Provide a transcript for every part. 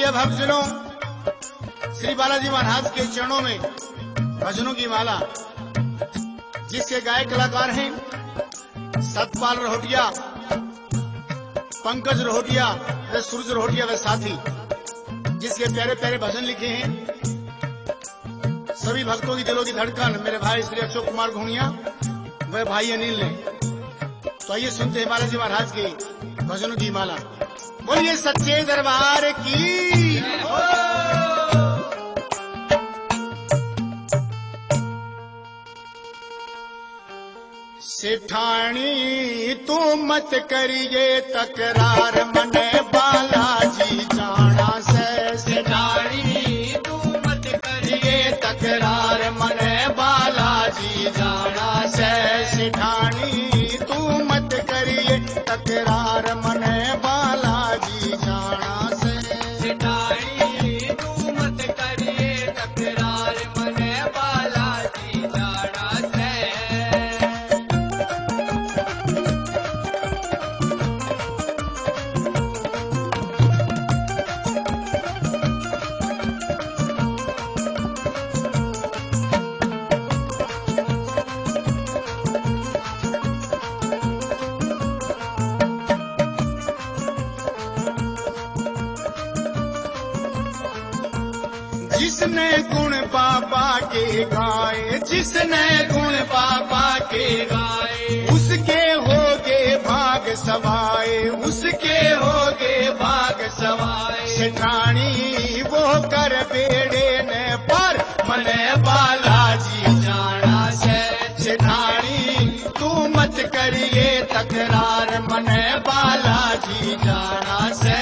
प्रिय भक्तजनों, श्री बालाजी महाराज के चरणों में भजनों की माला, जिसके गायक कलाकार हैं सतपाल रोहटिया, पंकज रोहटिया, वे सूरज रोहटिया, वे साथी, जिसके प्यारे प्यारे भजन लिखे हैं। सभी भक्तों की दिलों की धड़कन मेरे भाई श्री अशोक कुमार घोनिया, वे भाई अनिल ने। तो आइए सुनते हैं बालाजी महाराज के भजनों की माला। बोलिए सच्चे दरबार की। सेठानी तू मत करिए तकरार, मने बालाजी जाना से। सेठानी तू मत करिए तकरार, मने बालाजी जाना से। सेठानी तू मत करिए तकरार, मने बालाजी जाना से। सेठानी तू मत करिए तकरार, मने बालाजी जाना से। जिसने गुण बाबा के गाए, जिसने गुण बाबा के गाए, उसके होगे भाग सवाए, उसके होगे भाग सवाए। सेठानी वो कर बेड़े ने पर, मने बालाजी जाना से। सेठानी तू मत करिए तकरार, मने बालाजी जाना से।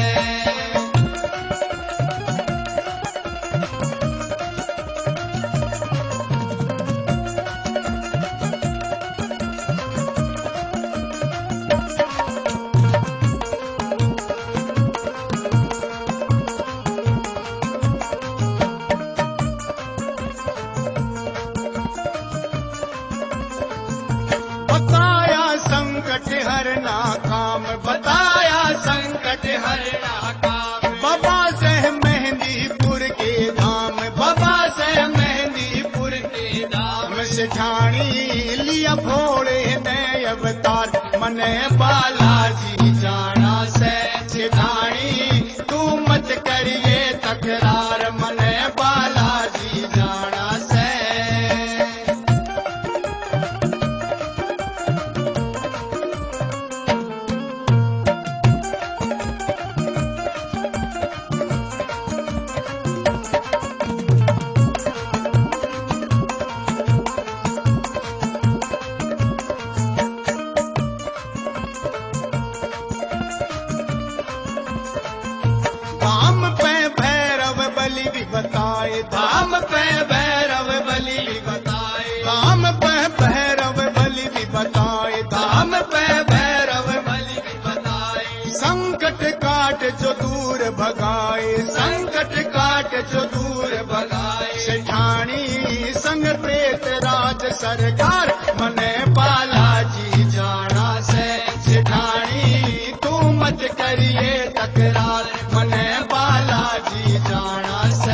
बताया संकट हरना काम, बताया संकट हरना काम। बाबा से मेहंदीपुर के धाम, बाबा से मेहंदीपुर के धाम। सेठानी लिया भोले ने अवतार, मने बालाजी जाना से। सेठानी तू मत करिए तकरार, मने बालाजी जाना से। धाम पे भैरव बलि भी बताए, धाम पे भैरव बलि भी बताए। धाम पे भैरव बलि भी बताए, धाम पे भैरव बलि भी बताए। संकट काट जो दूर भगाए, संकट काट जो दूर भगाए। सेठानी संग प्रेत राज सरकार, मने बालाजी जाना से। सेठानी तू मत करिए तकरार, मने बालाजी जाना से।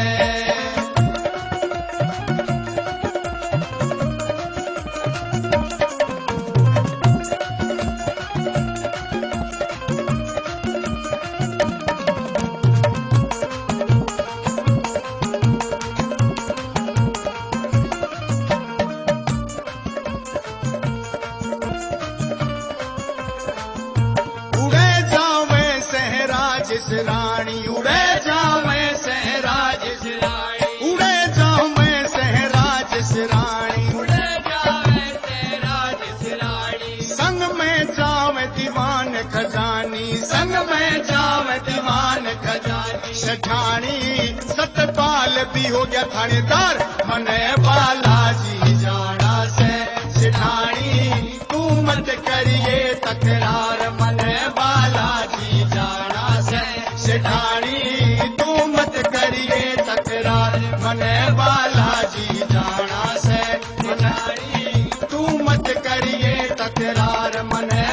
जिस रानी उड़े जावे सहराज जिस रानी, उड़े जावे सहराज जिस रानी, उड़े जावे सहराज जिस रानी। संग में जावे दीवान खजानी, संग में जावे दीवान खजानी। सेठानी सतपाल भी हो गया थानेदार, मने बालाजी जाना से। सेठानी तू मत करिए तकरार, मने बालाजी जाना से। सेठानी तू मत करिए तकरार, मने बालाजी जाना से। सेठानी तू मत करिए तकरार, मने